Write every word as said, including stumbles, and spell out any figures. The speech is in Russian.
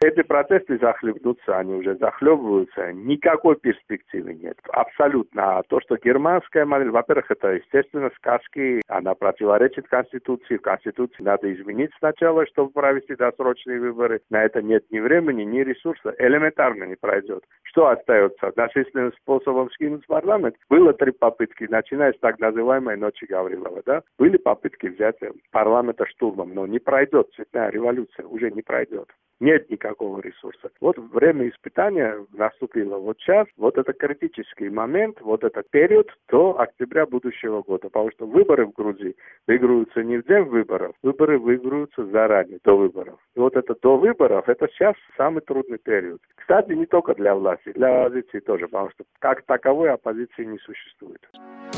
Эти процессы захлебнутся, они уже захлебываются, никакой перспективы нет. Абсолютно. А то, что германская модель, во-первых, это, естественно, сказки, она противоречит Конституции. В Конституции надо изменить сначала, чтобы провести досрочные выборы. На это нет ни времени, ни ресурса. Элементарно не пройдет. Что остается? Насильственным способом скинуть парламент? Было три попытки, начиная с так называемой ночи Гаврилова, да? Были попытки взять парламента штурмом, но не пройдет. Цветная революция уже не пройдет. Нет никакого ресурса. Вот время испытания наступило. Вот сейчас, вот это критический момент, вот этот период до октября будущего года. Потому что выборы в Грузии выигрываются не в день выборов, выборы выигрываются заранее, до выборов. И вот это до выборов, это сейчас самый трудный период. Кстати, не только для власти, для оппозиции тоже, потому что как таковой оппозиции не существует.